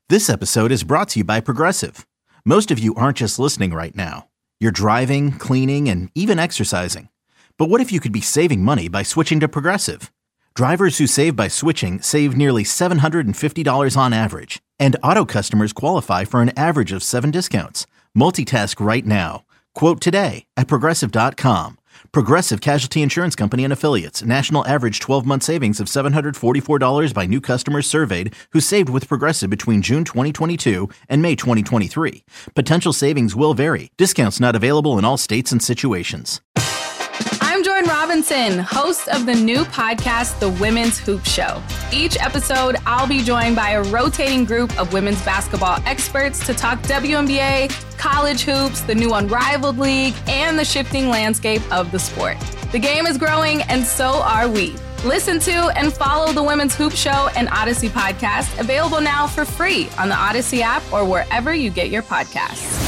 This episode is brought to you by Progressive. Most of you aren't just listening right now. You're driving, cleaning, and even exercising. But what if you could be saving money by switching to Progressive? Drivers who save by switching save nearly $750 on average. And auto customers qualify for an average of 7 discounts. Multitask right now. Quote today at Progressive.com. Progressive Casualty Insurance Company and Affiliates. National average 12-month savings of $744 by new customers surveyed who saved with Progressive between June 2022 and May 2023. Potential savings will vary. Discounts not available in all states and situations. I'm Jordan Robinson, host of the new podcast, The Women's Hoop Show. Each episode, I'll be joined by a rotating group of women's basketball experts to talk WNBA, college hoops, the new Unrivaled League, and the shifting landscape of the sport. The game is growing, and so are we. Listen to and follow The Women's Hoop Show and Odyssey podcast, available now for free on the Odyssey app or wherever you get your podcasts.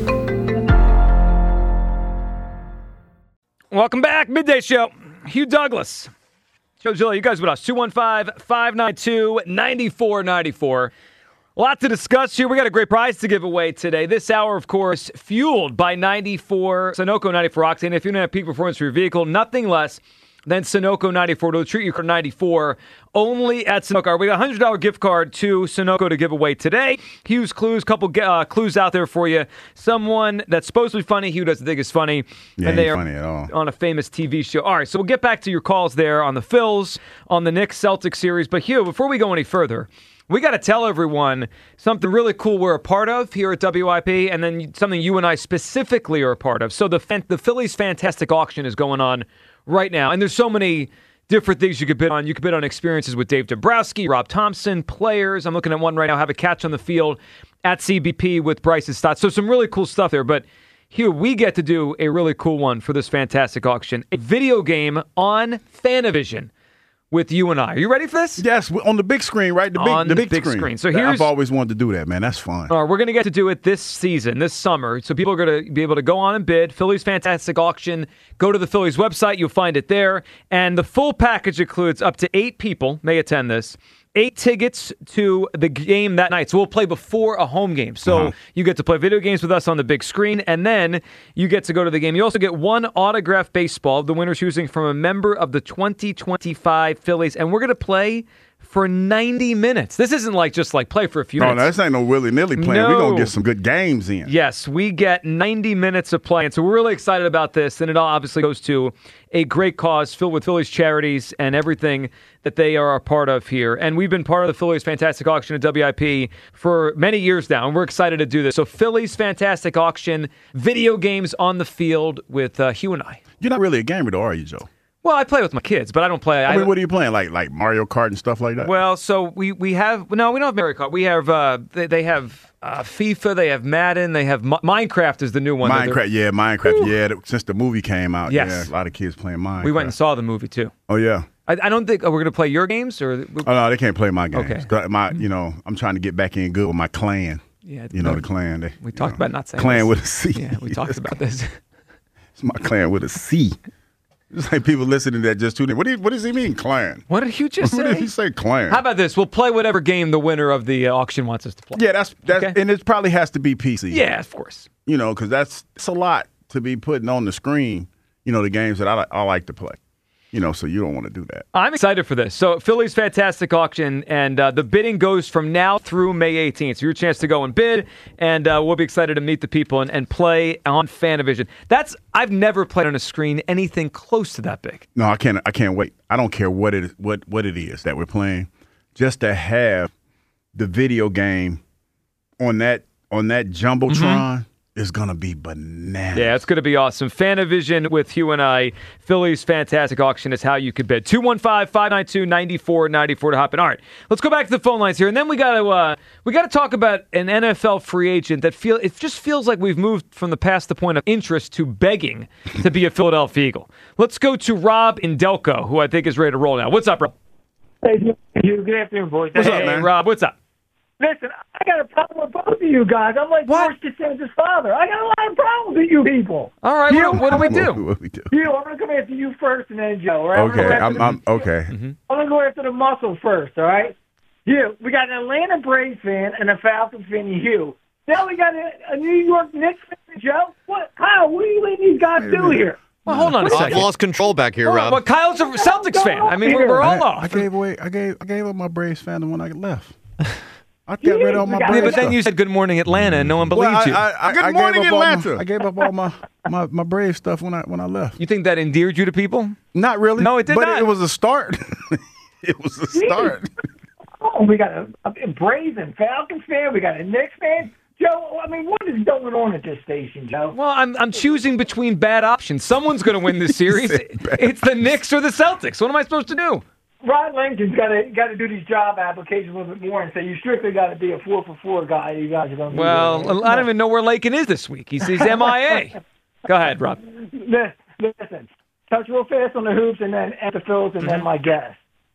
Welcome back. Midday Show. Hugh Douglas. Showzilla, you guys with us. 215-592-9494. A lot to discuss here. We got a great prize to give away today. This hour, of course, fueled by Sunoco 94 Octane. If you don't have peak performance for your vehicle, nothing less than Sunoco 94 to treat you for 94 only at Sunoco. We got a $100 gift card to Sunoco to give away today. Hugh's clues, couple clues out there for you. Someone that's supposed to be funny, Hugh doesn't think is funny. Yeah, and they ain't are funny at all. On a famous TV show. All right, so we'll get back to your calls there on the Phils, on the Knicks-Celtics series. But Hugh, before we go any further, we got to tell everyone something really cool we're a part of here at WIP, and then something you and I specifically are a part of. So the Phillies Fantastic Auction is going on right now, and there's so many different things you could bid on. You could bid on experiences with Dave Dombrowski, Rob Thompson, players. I'm looking at one right now, have a catch on the field at CBP with Bryce's Stotts. So some really cool stuff there. But here, we get to do a really cool one for this fantastic auction. A video game on Fanavision with you and I. Are you ready for this? Yes, on the big screen, right? The big screen. So I've always wanted to do that, man. That's fun. We're going to get to do it this season, this summer. So people are going to be able to go on and bid. Phillies Fantastic Auction. Go to the Phillies website. You'll find it there. And the full package includes up to 8 people may attend this. 8 tickets to the game that night. So we'll play before a home game. So you get to play video games with us on the big screen, and then you get to go to the game. You also get 1 autographed baseball, the winner choosing from a member of the 2025 Phillies. And we're going to play for 90 minutes. This isn't just play for a few minutes. No, this ain't no willy-nilly playing. We're going to get some good games in. Yes, we get 90 minutes of play. And so we're really excited about this. And it all obviously goes to a great cause filled with Phillies charities and everything that they are a part of here. And we've been part of the Phillies Fantastic Auction at WIP for many years now. And we're excited to do this. So Phillies Fantastic Auction, video games on the field with Hugh and I. You're not really a gamer, though, are you, Joe? Well, I play with my kids, but I don't play. I mean, what are you playing? Like Mario Kart and stuff like that? Well, so we have we don't have Mario Kart. We have they have FIFA, they have Madden, they have Minecraft is the new one. Minecraft. Yeah, since the movie came out, yes. Yeah, a lot of kids playing Minecraft. We went and saw the movie too. Oh yeah. I don't think we're going to play your games or. Oh no, they can't play my games. Okay. I'm trying to get back in good with my clan. Yeah, the clan. We talked about not saying clan this. with a C. Yeah, we talked about this. It's my clan with a C. It's like people listening to that just tuning. What does he mean, clan? What did you just say? What did he say, clan? How about this? We'll play whatever game the winner of the auction wants us to play. Yeah, that's okay? And it probably has to be PC. Yeah, of course. Because it's a lot to be putting on the screen. The games that I like to play. So you don't want to do that. I'm excited for this. So Phillies Fantastic Auction, and the bidding goes from now through May 18th. So your chance to go and bid, and we'll be excited to meet the people and play on Fanavision. I've never played on a screen anything close to that big. No, I can't wait. I don't care what it is that we're playing. Just to have the video game on that Jumbotron. Is going to be bananas. Yeah, it's going to be awesome. Fanavision with Hugh and I. Phillies Fantastic Auction is how you could bid. 215-592-9494 to hop in. All right, let's go back to the phone lines here, and then we got to talk about an NFL free agent that it just feels like we've moved from the past the point of interest to begging to be a Philadelphia Eagle. Let's go to Rob in Delco, who I think is ready to roll now. What's up, Rob? Hey, you. Good afternoon, boys. What's up, man? Rob, what's up? Listen, I got a problem with both of you guys. I'm like George Costanza's father. I got a lot of problems with you people. All right, what do we do? What do we do? I'm going to come after you first and then Joe. All right? Okay, I'm okay. I'm going to go after the muscle first, all right? Hugh, we got an Atlanta Braves fan and a Falcons fan, Hugh. Now we got a New York Knicks fan, Joe. What do you letting these guys do here? Well, hold on a second. I've lost control back here, Rob. Well, Kyle's a Celtics fan. I mean, we're all off. I gave up my Braves fan when I left. I got rid of all my Braves. Yeah, but then you said good morning Atlanta, and no one believed you. Good morning, Atlanta. I gave up all my Braves stuff when I left. You think that endeared you to people? Not really. No, it did but not. It was a start. It was a start. Oh, we got a Braves and Falcons fan. We got a Knicks fan. Joe, I mean, what is going on at this station, Joe? Well, I'm choosing between bad options. Someone's going to win this series. It's the Knicks or the Celtics. What am I supposed to do? Rod Lincoln's got to do these job applications a little bit more and say you strictly got to be a 4-for-4 guy. You guys are going to. Well, I don't even know where Lakin is this week. He's MIA. Go ahead, Rob. Listen, touch real fast on the hoops and then at the Phils and then my guess.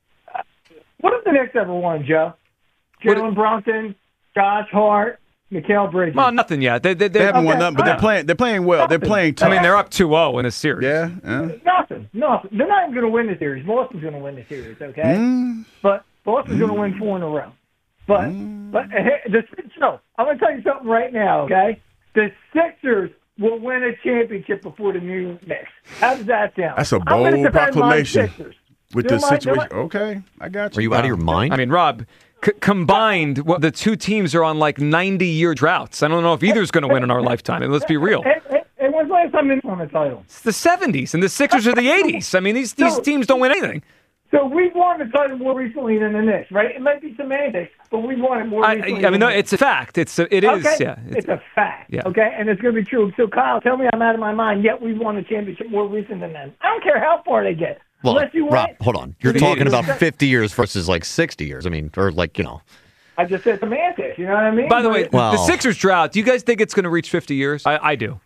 What if the Knicks ever won, Joe? Jalen Brunson, Josh Hart, Mikal Bridges. Well, nothing yet. They haven't won nothing, but they're playing well. They're playing tough. I mean, they're up 2-0 in this series. Yeah. Nothing. They're not even going to win the series. Boston's going to win the series, okay? But Boston's going to win 4 in a row. But I'm going to tell you something right now, okay? The Sixers will win a championship before the New York Knicks. How does that sound? That's a bold proclamation. With the situation. Okay, I got you. Are you out of your mind? I mean, Rob, combined, the two teams are on like 90-year droughts. I don't know if either's going to win in our lifetime. And let's be real. And when's the last time they won a title? It's the 70s, and the Sixers are the 80s. I mean, these teams don't win anything. So we've won the title more recently than the Knicks, right? It might be semantics, but we've won it more recently. I mean, no, it's a fact. It is. Yeah, it's a fact. Yeah. Okay, and it's going to be true. So, Kyle, tell me I'm out of my mind. Yet we've won the championship more recent than them. I don't care how far they get. Well, you Rob, win. hold on. You're talking about 50 years versus like 60 years. I mean, or like, I just said semantics. You know what I mean? By the way, the Sixers drought, do you guys think it's going to reach 50 years? I do.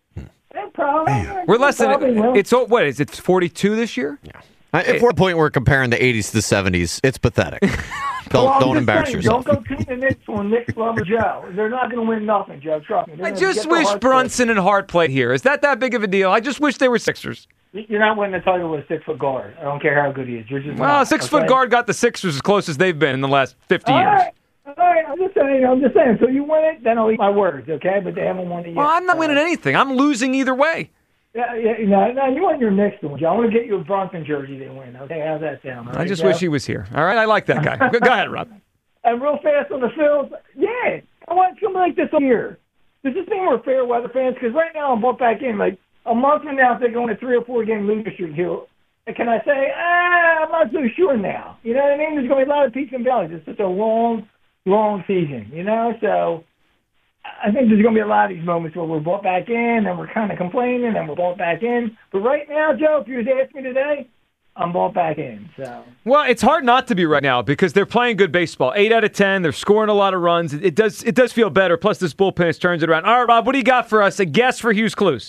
We're less than it's what is it 42 this year? Yeah. If we're at a point where we're comparing the 80s to the 70s, it's pathetic. Don't embarrass yourself. Don't go team the Knicks on Knicks Lover Joe. They're not going to win nothing, Joe. Trust me. I just wish Brunson and Hart played here. Is that big of a deal? I just wish they were Sixers. You're not winning the title with a 6-foot guard. I don't care how good he is. You're just a 6-foot guard got the Sixers as close as they've been in the last 50 years. All right. I'm just saying. So you win it, then I'll eat my words, okay? But they haven't won it yet. Well, I'm not winning anything. I'm losing either way. Yeah, no, you want your next one, Joe. I want to get you a Bronson jersey to win. Okay, how's that sound? I just wish he was here. All right, I like that guy. Go ahead, Rob. And real fast on the Phils, I want something like this here. Does this mean we're fair weather fans? Because right now I'm bought back in. Like a month from now, if they go on a 3 or 4 game losing streak here, can I say, I'm not so sure now? You know what I mean? There's going to be a lot of peaks and valleys. It's such a long season, So I think there's going to be a lot of these moments where we're bought back in and we're kind of complaining and we're bought back in. But right now, Joe, if you was to ask me today, I'm bought back in. So. Well, it's hard not to be right now because they're playing good baseball. 8 out of 10. They're scoring a lot of runs. It does feel better. Plus, this bullpen has turned it around. All right, Rob, what do you got for us? A guess for Hughes Clues.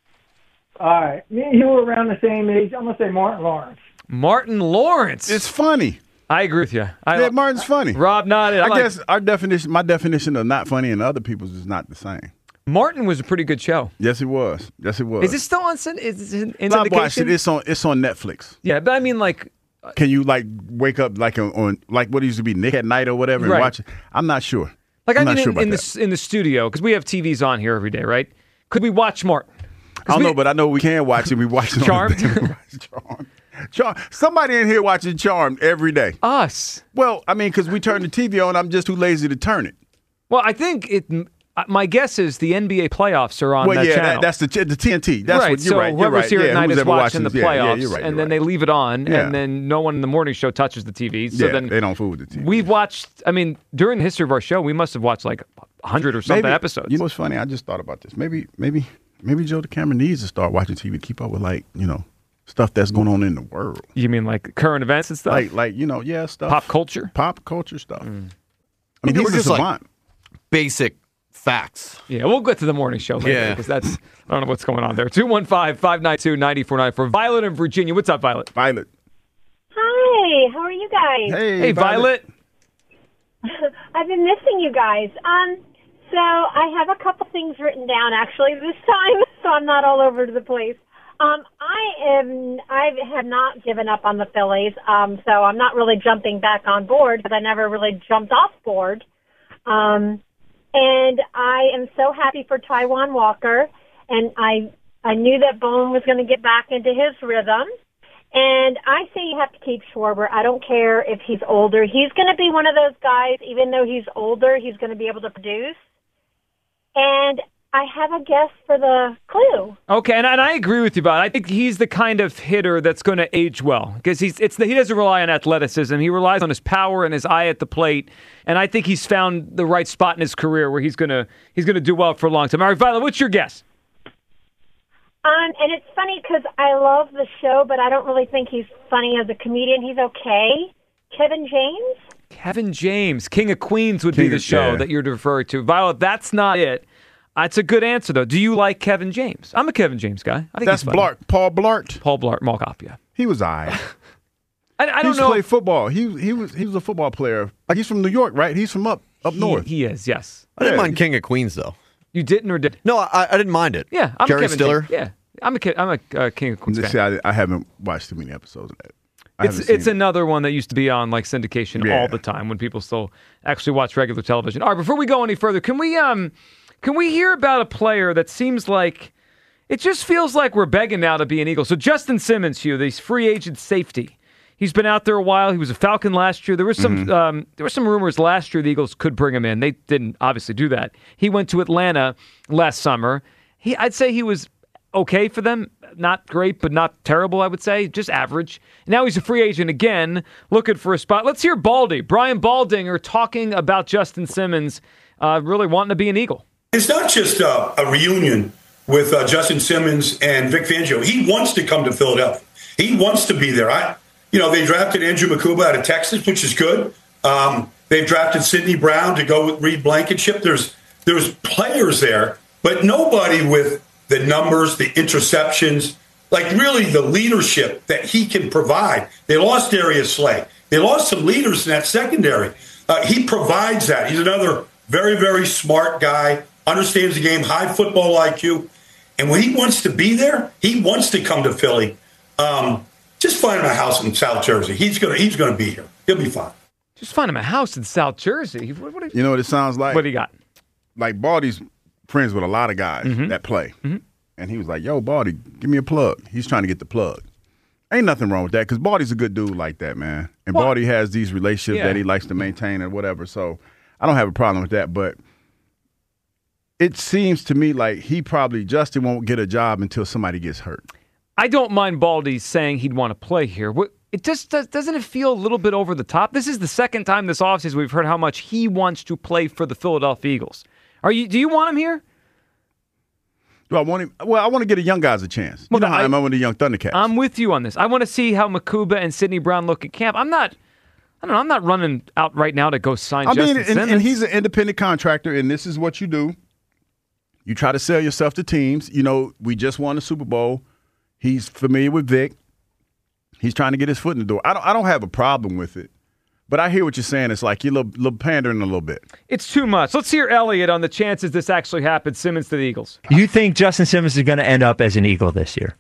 All right. Me and Hugh are around the same age. I'm going to say Martin Lawrence. Martin Lawrence. It's funny. I agree with you. Martin's funny. Rob nodded. I guess my definition of not funny and other people's is not the same. Martin was a pretty good show. Yes, it was. Is it still on? Is it in I've watched it. It's on Netflix. Yeah, but I mean, like, can you wake up on what it used to be Nick at Night or whatever and watch it? I'm not sure. Like, in the studio because we have TVs on here every day, right? Could we watch Martin? I don't know, but I know we can watch it. We watch it. Charmed. Charmed. Somebody in here watching Charmed every day. Us. Well, I mean, because we turn the TV on, I'm just too lazy to turn it. Well, I think my guess is the NBA playoffs are on that channel. That's the TNT. That's right. what you're right. Whoever's here at night is watching the playoffs, you're right, and then they leave it on, and then no one in the morning show touches the TV. So then they don't fool with the TV. We've watched. I mean, during the history of our show, we must have watched like 100 or something episodes. You know what's funny? I just thought about this. Maybe Joe DeCamera needs to start watching TV to keep up with stuff that's going on in the world. You mean like current events and stuff? Stuff. Pop culture stuff. I mean, he's just a savant. Basic facts. Yeah, we'll get to the morning show later because I don't know what's going on there. 215-592-9494. Violet in Virginia. What's up, Violet? Violet. Hi, how are you guys? Hey, Violet. I've been missing you guys. So I have a couple things written down actually this time, so I'm not all over the place. I have not given up on the Phillies, so I'm not really jumping back on board because I never really jumped off board. And I am so happy for Taijuan Walker, and I knew that Bone was going to get back into his rhythm. And I say you have to keep Schwarber. I don't care if he's older. He's going to be one of those guys, even though he's older, he's going to be able to produce. And I have a guess for the clue. Okay, and I agree with you, Bob. I think he's the kind of hitter that's going to age well because he doesn't rely on athleticism. He relies on his power and his eye at the plate, and I think he's found the right spot in his career where he's going to do well for a long time. All right, Violet, what's your guess? And it's funny because I love the show, but I don't really think he's funny as a comedian. He's okay. Kevin James? Kevin James, King of Queens would be the show that you're referring to. Violet, that's not it. It's a good answer, though. Do you like Kevin James? I'm a Kevin James guy. I think that's Blart. Paul Blart. Paul Blart, Mall Cop, yeah. He was all right. I don't know. He used to play football. He was a football player. Like he's from New York, right? He's from up north. He is, yes. I didn't mind King of Queens, though. You didn't or did? No, I didn't mind it. Yeah, I'm Jerry a Kevin Stiller. James. Yeah, I'm a King of Queens See, guy. I haven't watched too many episodes of that. It's another one that used to be on like syndication all the time when people still actually watch regular television. All right, before we go any further, can we hear about a player that seems like it just feels like we're begging now to be an Eagle? So Justin Simmons, Hugh, this free agent safety. He's been out there a while. He was a Falcon last year. There was some rumors last year the Eagles could bring him in. They didn't obviously do that. He went to Atlanta last summer. I'd say he was okay for them. Not great, but not terrible, I would say. Just average. Now he's a free agent again, looking for a spot. Let's hear Baldy, Brian Baldinger, talking about Justin Simmons really wanting to be an Eagle. It's not just a reunion with Justin Simmons and Vic Fangio. He wants to come to Philadelphia. He wants to be there. They drafted Andrew Makuba out of Texas, which is good. They've drafted Sidney Brown to go with Reed Blankenship. There's players there, but nobody with the numbers, the interceptions, like really the leadership that he can provide. They lost Darius Slay. They lost some leaders in that secondary. He provides that. He's another very, very smart guy, understands the game, high football IQ. And when he wants to be there, he wants to come to Philly. Just find him a house in South Jersey. He's gonna be here. He'll be fine. Just find him a house in South Jersey. You know what it sounds like? What do you got? Like Baldy's friends with a lot of guys that play. Mm-hmm. And he was like, yo, Baldy, give me a plug. He's trying to get the plug. Ain't nothing wrong with that because Baldy's a good dude like that, man. And Baldy has these relationships that he likes to maintain or whatever. So I don't have a problem with that. But it seems to me like Justin won't get a job until somebody gets hurt. I don't mind Baldy saying he'd want to play here. It just doesn't it feel a little bit over the top? This is the second time this offseason we've heard how much he wants to play for the Philadelphia Eagles. Do you want him here? Do I want him? Well, I want to get a young guys a chance. You know how I am with the young Thundercats. I'm with you on this. I want to see how Makuba and Sidney Brown look at camp. I'm not running out right now to go sign Justin Simmons. And he's an independent contractor, and this is what you do. You try to sell yourself to teams. We just won the Super Bowl. He's familiar with Vic. He's trying to get his foot in the door. I don't have a problem with it. But I hear what you're saying. It's like you're little pandering a little bit. It's too much. Let's hear Elliot on the chances this actually happens. Simmons to the Eagles. You think Justin Simmons is going to end up as an Eagle this year?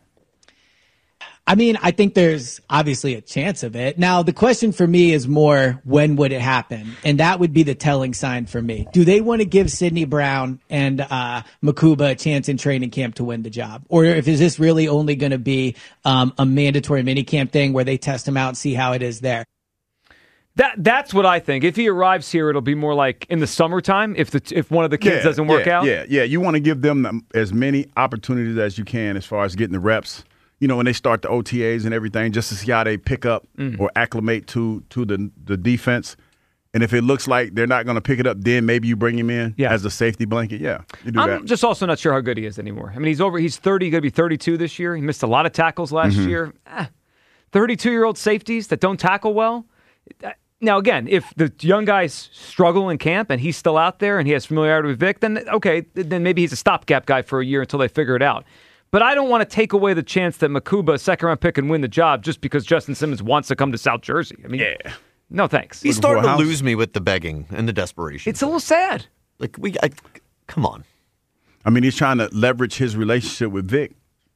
I mean, I think there's obviously a chance of it. Now, the question for me is more, when would it happen? And that would be the telling sign for me. Do they want to give Sidney Brown and Makuba a chance in training camp to win the job? Or is this really only going to be a mandatory minicamp thing where they test him out and see how it is there? That's what I think. If he arrives here, it'll be more like in the summertime if one of the kids doesn't work out. Yeah. You want to give them as many opportunities as you can as far as getting the reps. When they start the OTAs and everything, just to see how they pick up or acclimate to the defense. And if it looks like they're not going to pick it up, then maybe you bring him in as a safety blanket. Yeah, you do that. I'm just also not sure how good he is anymore. I mean, he's 30, going to be 32 this year. He missed a lot of tackles last year. 32-year-old safeties that don't tackle well. Now, again, if the young guys struggle in camp and he's still out there and he has familiarity with Vic, then then maybe he's a stopgap guy for a year until they figure it out. But I don't want to take away the chance that Makuba, a second-round pick, can win the job just because Justin Simmons wants to come to South Jersey. I mean, no thanks. He's starting to lose me with the begging and the desperation. It's a little sad. Come on. I mean, he's trying to leverage his relationship with Vic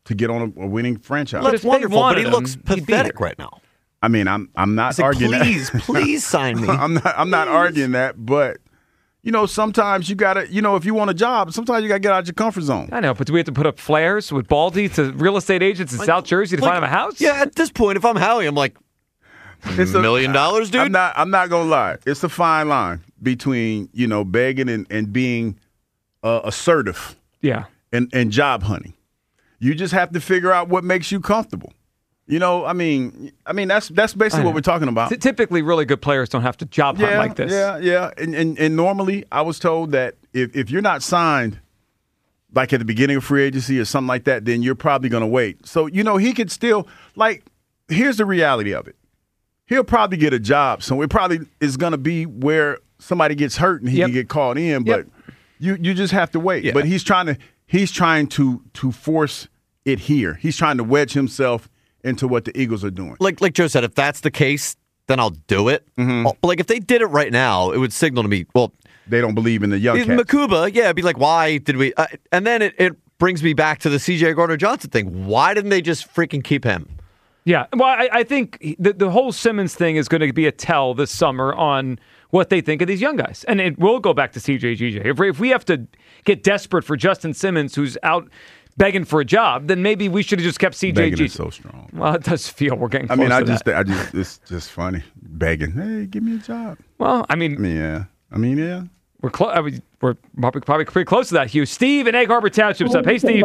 to get on a winning franchise. Looks wonderful, but he looks pathetic right now. I mean, I'm not arguing please, that. Please sign me. I'm not arguing that, but sometimes you gotta, if you want a job, sometimes you gotta get out of your comfort zone. I know, but do we have to put up flares with Baldy to real estate agents in South Jersey to find him a house? Yeah, at this point, if I'm Howie, I'm like, $1 million, dude. I'm not gonna lie. It's a fine line between begging and being assertive. Yeah. And job hunting. You just have to figure out what makes you comfortable. I mean that's basically what we're talking about. Typically, really good players don't have to job hunt like this. Yeah. And normally, I was told that if you're not signed, like at the beginning of free agency or something like that, then you're probably going to wait. So he could still here's the reality of it. He'll probably get a job. So it probably is going to be where somebody gets hurt and he can get called in. But you just have to wait. Yeah. But he's trying to force it here. He's trying to wedge himself into what the Eagles are doing. Like Joe said, if that's the case, then I'll do it. Mm-hmm. But if they did it right now, it would signal to me, well, they don't believe in the young cats. Makuba, it'd be like, why did we? And then it brings me back to the C.J. Gardner-Johnson thing. Why didn't they just freaking keep him? Yeah, well, I think the whole Simmons thing is going to be a tell this summer on what they think of these young guys. And it will go back to C.J. GJ. If we have to get desperate for Justin Simmons, who's out begging for a job, then maybe we should have just kept C.J. Begging is so strong. Well, it does feel we're getting close to that. It's just funny. Begging, hey, give me a job. Well, I mean, yeah. We're probably pretty close to that, Hugh. Steve in Egg Harbor Township's up. Hey, Steve.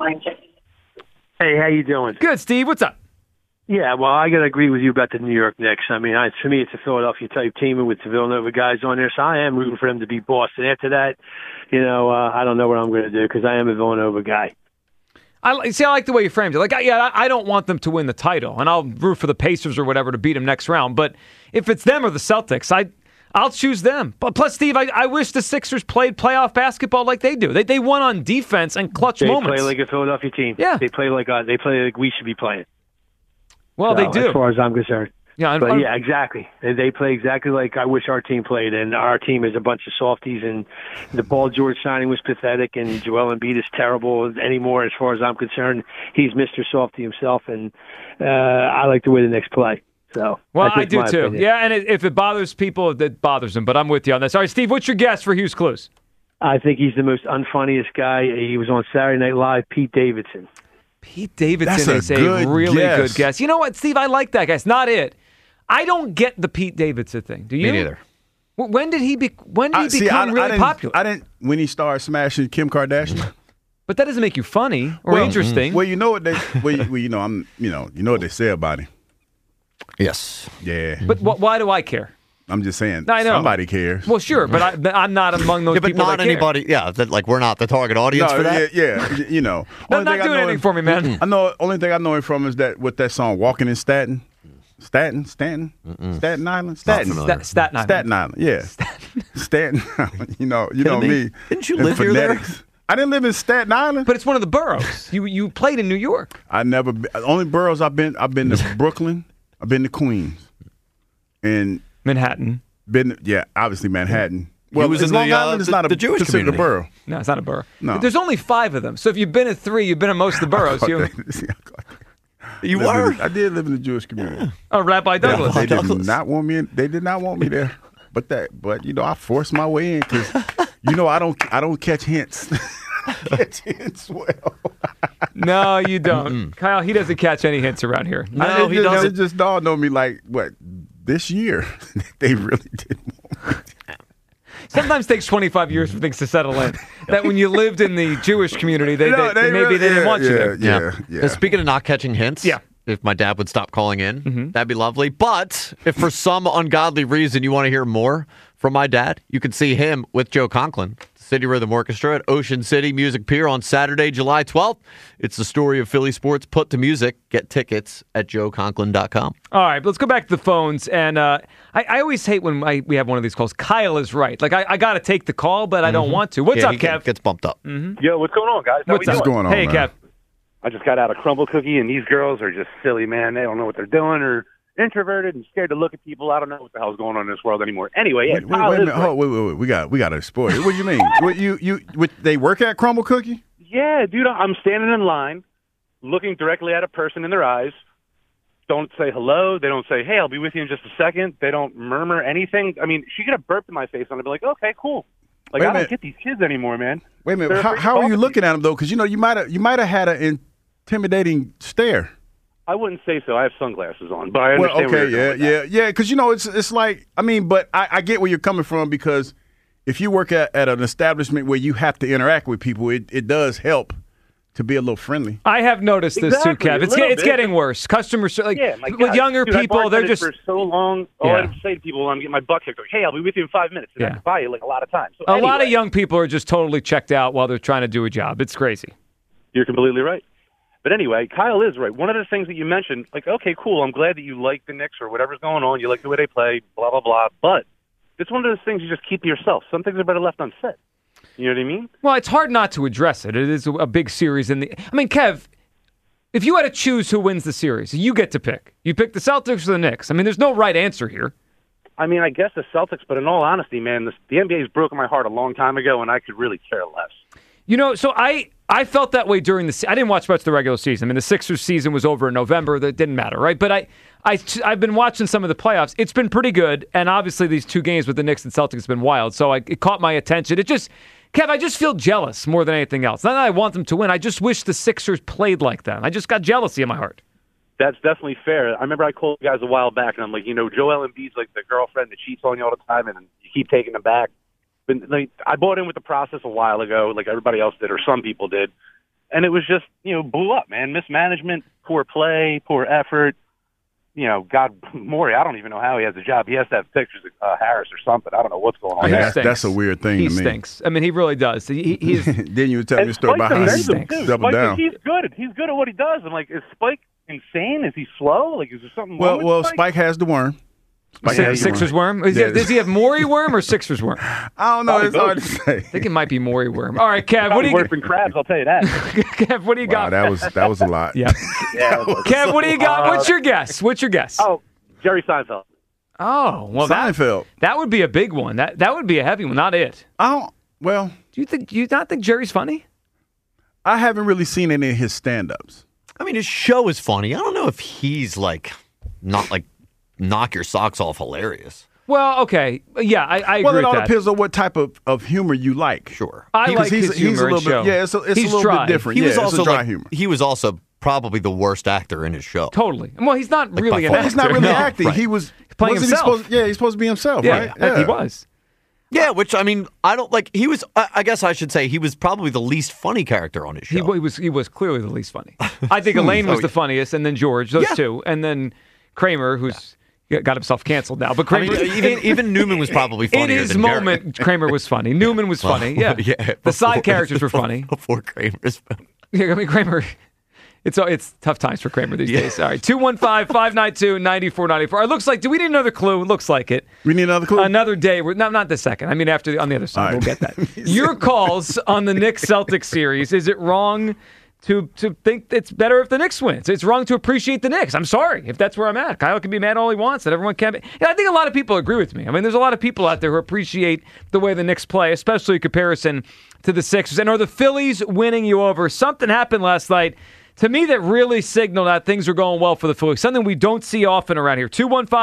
Hey, how you doing? Good, Steve. What's up? Yeah, well, I got to agree with you about the New York Knicks. I mean, to me, it's a Philadelphia-type team with the Villanova guys on there, so I am rooting for them to beat Boston. After that, I don't know what I'm going to do because I am a Villanova guy. I like the way you framed it. I don't want them to win the title, and I'll root for the Pacers or whatever to beat them next round. But if it's them or the Celtics, I'll choose them. But plus, Steve, I wish the Sixers played playoff basketball like they do. They won on defense and clutch moments. They play like a Philadelphia team. Yeah, they play like we should be playing. Well, they do. As far as I'm concerned. Yeah, but yeah, exactly. They play exactly like I wish our team played, and our team is a bunch of softies, and the Paul George signing was pathetic, and Joel Embiid is terrible anymore as far as I'm concerned. He's Mr. Softy himself, and I like the way the Knicks play. So, well, I do too. Opinion. Yeah, and if it bothers people, it bothers them, but I'm with you on that. Sorry, Steve, what's your guess for Hughes Clues? I think he's the most unfunniest guy. He was on Saturday Night Live, Pete Davidson. Pete Davidson is a really good guess. You know what, Steve? I like that guy. It's not it. I don't get the Pete Davidson thing. Do you? Me neither. When did he become really popular? I didn't when he started smashing Kim Kardashian. But that doesn't make you funny or interesting. Well, you know what they you know what they say about him. Yes. Yeah. But why do I care? I'm just saying. I know. Somebody cares. Well, sure, but I'm not among those people. But not that anybody. Care. Yeah, we're not the target audience for that. Yeah. Not doing anything for me, man. I know. Only thing I know him from is that song "Walking in Staten Island." Staten Island. Yeah. Staten Island. You know me. Didn't you live here there? I didn't live in Staten Island, but it's one of the boroughs. You played in New York. I never. Only boroughs I've been to Brooklyn. I've been to Queens, and Manhattan. Obviously Manhattan. Well, was in Long Island is not the Jewish considered community. a borough. No, it's not a borough. No. But there's only 5 of them. So if you've been at 3, you've been in most of the boroughs. I did live in the Jewish community. Yeah. Oh, Rabbi Douglas. They did not want me. They did not want me there. But I forced my way in because I don't catch hints. Well. No, you don't. Kyle, he doesn't catch any hints around here. No, he doesn't. It just dawned on me this year they really did want me. Sometimes it takes 25 years for things to settle in. That when you lived in the Jewish community, they didn't want you there. Yeah. Speaking of not catching hints, if my dad would stop calling in, that'd be lovely. But if for some ungodly reason you want to hear more from my dad, you can see him with Joe Conklin, the City Rhythm Orchestra at Ocean City Music Pier on Saturday, July 12th. It's the story of Philly sports put to music. Get tickets at joeconklin.com. All right, let's go back to the phones. And I always hate when we have one of these calls. Kyle is right. I got to take the call, but I don't want to. What's up, Kev? Gets bumped up. Yo, what's going on, guys? What's going on? Hey, man? Kev. I just got out of Crumble Cookie, and these girls are just silly, man. They don't know what they're doing, or introverted and scared to look at people. I don't know what the hell's going on in this world anymore. Anyway, wait a minute. Wait. We got to explore it. What do you mean? They work at Crumble Cookie? Yeah, dude. I'm standing in line, looking directly at a person in their eyes. Don't say hello. They don't say, hey, I'll be with you in just a second. They don't murmur anything. I mean, she could have burped in my face and I'd be like, okay, cool. Like, I don't get these kids anymore, man. Wait a minute. How are you looking at them, though? Because, you might have had an intimidating stare. I wouldn't say so. I have sunglasses on, but I understand yeah. Because, it's like, but I get where you're coming from, because if you work at an establishment where you have to interact with people, it does help to be a little friendly. I have noticed this too, Kev. It's getting worse. Customers, with younger people, they're just for so long. All I say to people when I'm getting my butt kicked, like, "Hey, I'll be with you in 5 minutes." And I can buy you a lot of times. So a lot of young people are just totally checked out while they're trying to do a job. It's crazy. You're completely right. But anyway, Kyle is right. One of the things that you mentioned, like, okay, cool. I'm glad that you like the Knicks or whatever's going on. You like the way they play, blah blah blah. But it's one of those things you just keep to yourself. Some things are better left unsaid. You know what I mean? Well, it's hard not to address it. It is a big series. Kev, if you had to choose who wins the series, you get to pick. You pick the Celtics or the Knicks. There's no right answer here. I guess the Celtics, but in all honesty, man, the NBA's broken my heart a long time ago, and I could really care less. So I felt that way during I didn't watch much of the regular season. The Sixers season was over in November. That didn't matter, right? But I've been watching some of the playoffs. It's been pretty good, and obviously these two games with the Knicks and Celtics have been wild. So it caught my attention. Kev, I just feel jealous more than anything else. Not that I want them to win. I just wish the Sixers played like them. I just got jealousy in my heart. That's definitely fair. I remember I called you guys a while back, and I'm like, Joel Embiid's like the girlfriend that cheats on you all the time, and you keep taking them back. But I bought in with the process a while ago, like everybody else did, or some people did, and it was just, blew up, man. Mismanagement, poor play, poor effort. God, Morey, I don't even know how he has a job. He has to have pictures of Harris or something. I don't know what's going on. That's a weird thing to me. He stinks. He really does. He's Didn't you tell me a story about how he doubled down? He's good. He's good at what he does. I'm like, is Spike insane? Is he slow? Like, is there something wrong with Spike? Spike has the worm. Sixers worm? Does he have Morey worm or Sixers worm? I don't know. It's hard to say. I think it might be Morey worm. All right, Kev. What do you worse than crabs? I'll tell you that. Kev, what do you got? That was a lot. Yeah. Kev, what do you got? What's your guess? Oh, Jerry Seinfeld. Oh, well, Seinfeld. That would be a big one. That would be a heavy one. Not it. Well, do you not think Jerry's funny? I haven't really seen any of his stand-ups. His show is funny. I don't know if he's not knock your socks off hilarious. Well, okay. Yeah, I agree with that. Well, it all depends on what type of humor you like. Sure. I like his humor in show. Yeah, it's a little bit different. He was also dry humor. He was also probably the worst actor in his show. Totally. Well, he's not really an actor. He's not really acting. Right. He was playing himself. He's supposed to be himself, right? Yeah, he was. Yeah, which, I don't like. He was, I guess I should say, he was probably the least funny character on his show. He was clearly the least funny. I think Elaine was the funniest, and then George, those two, and then Kramer, who's got himself canceled now. But Kramer, even Newman was probably funnier. In his moment, Kramer was funny. Newman was funny. Yeah, the side characters were funny before Kramer's film. Yeah, Kramer. It's tough times for Kramer these days. All right, 215-592-9494. It looks like. Do we need another clue? It looks like it. We need another clue. Another day. Not this second. On the other side, we'll get that. Your calls on the Knicks Celtics series. Is it wrong to think it's better if the Knicks wins? It's wrong to appreciate the Knicks. I'm sorry if that's where I'm at. Kyle can be mad all he wants, and everyone can be. I think a lot of people agree with me. There's a lot of people out there who appreciate the way the Knicks play, especially in comparison to the Sixers. And are the Phillies winning you over? Something happened last night, to me, that really signaled that things are going well for the Phillies. Something we don't see often around here.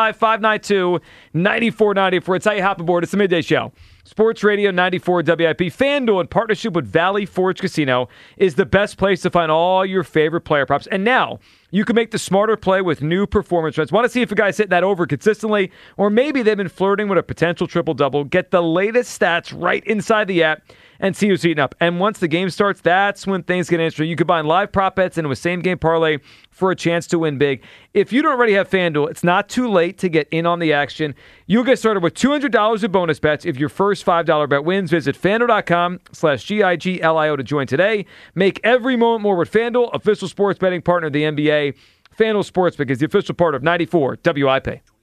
215-592-9494. It's how you hop aboard. It's the Midday Show. Sports Radio 94 WIP. FanDuel, in partnership with Valley Forge Casino, is the best place to find all your favorite player props. And now, you can make the smarter play with new performance trends. Want to see if a guy's hitting that over consistently? Or maybe they've been flirting with a potential triple-double. Get the latest stats right inside the app and see who's heating up. And once the game starts, that's when things get interesting. You combine live prop bets into a same-game parlay for a chance to win big. If you don't already have FanDuel, it's not too late to get in on the action. You'll get started with $200 in bonus bets if your first $5 bet wins. Visit FanDuel.com/GIGLIO to join today. Make every moment more with FanDuel, official sports betting partner of the NBA. FanDuel Sportsbook is the official part of 94 WIP.